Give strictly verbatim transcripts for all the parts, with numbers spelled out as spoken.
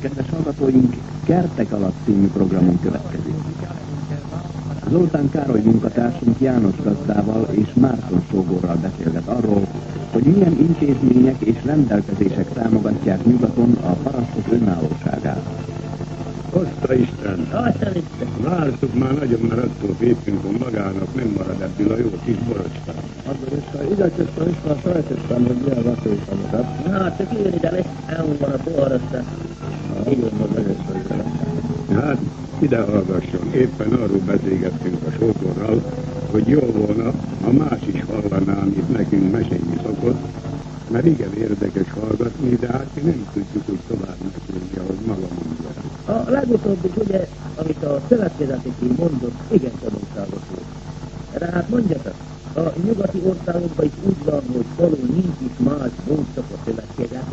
Kedves hallgatóink, Kertek alatt című programunk következik. Zoltán Károly munkatársunk János Gazdával és Márton Sógorral beszélget arról, hogy milyen intézmények és rendelkezések támogatják nyugaton a parasztok önállóságát. Azt Isten! Azt Isten! Vártuk már nagyon, mert attól féltünk, magának nem marad ebből a jó kis borostán. Akkor is igyekeztem is, már sejtettem, hogy milyen veszélyfelület. Na, csak jön ide lesz, elmúl van a borostán. Igen, az egész felület. Hát, ide hallgasson, éppen arról beszélgettünk a Sógorral, hogy jó volna, ha más is hallaná, amit nekünk mesélni szokott, mert igen érdekes hallgatni, de hát mi nem tudjuk úgy tovább mesélni, ahogy maga mondja. A legutóbbi, ugye, amit a szövetkezetekén mondott, igen tanulságos volt. De hát mondjatok, a nyugati országokban is úgy van, hogy való nincs is más módszak a szövetkezet.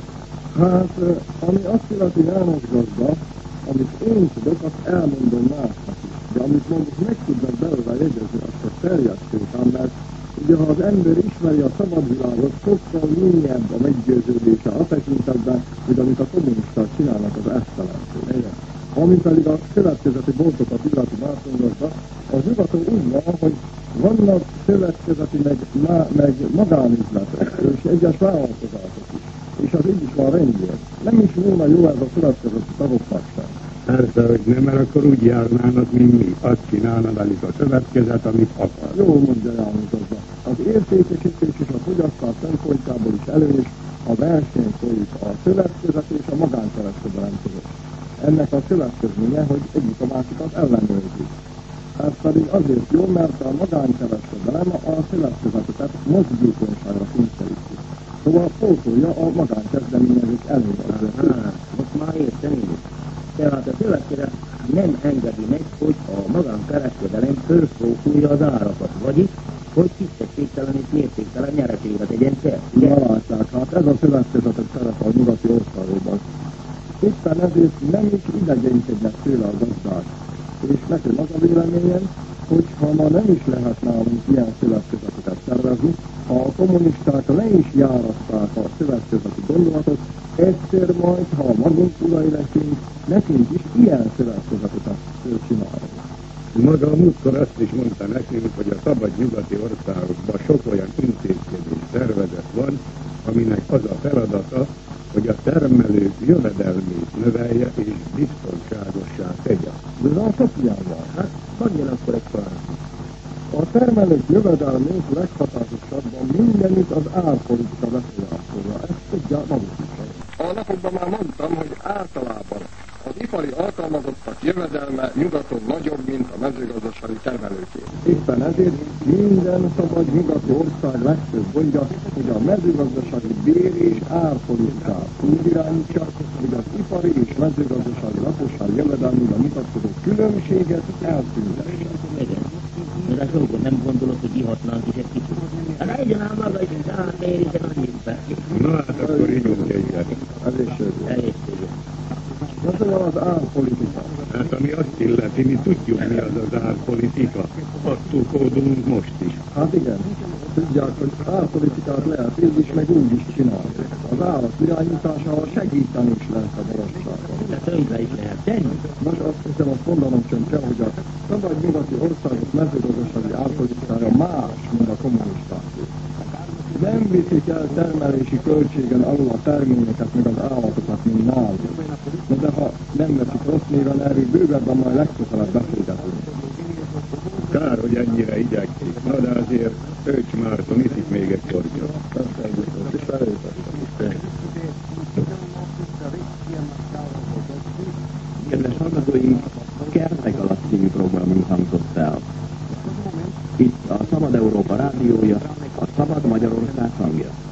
Hát, ami azt illeti János Gazda, amit én tudok, azt elmondom másnak is. De amit mondjuk meg tudnak belőle jegyezni, azt a terjesztőtán, mert ugye, ha az ember ismeri a szabad világot, sokkal mélyebb a meggyőződése a tekintetben, mint amit a kommunisták csinálnak az esztelentől. Ami pedig a szövetkezeti boltokat illeti Márton, az nyugaton úgy van, hogy vannak szövetkezeti meg, má, meg magánüzletek, és egyes vállalkozások is. És az így is van rendjén. Nem is volna jó ez a szövetkezeti tagoknak sem. Persze, hogy nem, mert akkor úgy járnának, mint mi. Azt csinálna velük a szövetkezet, amit akar. Jó mondja János Gazda. Az értékesítés és a fogyasztás szempontjából is előnyös, a verseny folyik a szövetkezet és a magánkereskedelem között. Ennek a következménye, hogy egyik a másikat ellenőrzik. Ez pedig azért jó, mert a magánkereskedelem a szövetkezeteket mozgékonyságra kényszeríti. Szóval pótolja a magánkezdeményezők előnyeit. Most már értem én. Tehát a szövetkezet nem engedi meg, hogy a magánkereskedelem fölfókulja az árakat, vagyis, hogy tisztességtelen és mértéktelen nyereséget tegyen fel. Ja, látják, hát ez a szövetkezetek szerepe a nyugati országokban. Éppen ezért nem is idegenkednek tőle a gazdák. És nekem az a véleményem, hogy ha ma nem is lehet nálunk ilyen szövetkezeteket szervezni, ha a kommunisták le is járatták a szövetkezeti gondolatot, egyszer majd, ha magunk urai leszünk, nekünk is ilyen szövetkezeteket csinálunk. Maga a múltkor azt is mondta nekünk, hogy a szabad nyugati országokban sok olyan intézkedés szervezet van, aminek az a feladata, hogy a termelők jövedelmét növelje és biztonságossá tegye. De van sok ilyen van. Hát, mondjon akkor egy parancsot. A termelők jövedelmét leghatásosabban mindenütt az árpolitika befolyásolja. Ezt tudja maguk is. A napokban már mondtam, hogy általában az ipari alkalmazottak jövedelme nyugaton nagyobb, mint a mezőgazdasági termelőké. Éppen ezért minden szabad nyugati ország legfőbb gondja, hogy a mezőgazdasági bér- és árpolitikát úgy irányítsa, hogy az ipari és mezőgazdasági lakosság jövedelmében mutatkozó különbséget eltűntesse. Igen. De a Sógor nem gondolod, hogy ihatnánk is egy kicsit. Hát egyen ám maga is, tehát érjen annyit be. Na hát akkor ígyunk egyet. Egészségügy. Egészségügy. Ez olyan az árpolitika. Hát ami azt illeti, mi tudjuk, mi az az árpolitika. Attól kódolunk most is. Hát igen, tudják, hogy árpolitikát lehet így is, meg úgy is csinálni. Az árak irányításával segíteni is lehet a borosságon. De tönkre is lehet tenni. Most azt hiszem, azt mondanom sem kell, hogy a szabad nyugati országok mezőgazdasági árpolitikája más, mint a kommunistáké. Nem viszik el termelési költségen alul a terményeket, meg az állatokat, mint nálunk. Na de ha nem veszik rossz néven, erről bővebben majd legközelebb beszélgetünk. Kár, hogy ennyire igyekszik. Na de azért Őcs Márton iszik még egy kortyot. Persze egészet, és felőzettek. Kedves hallgatóink, Kertek alatt című programunk hangzott el. Itt a Szabad Európa rádiója, a Szabad Magyarország hangja.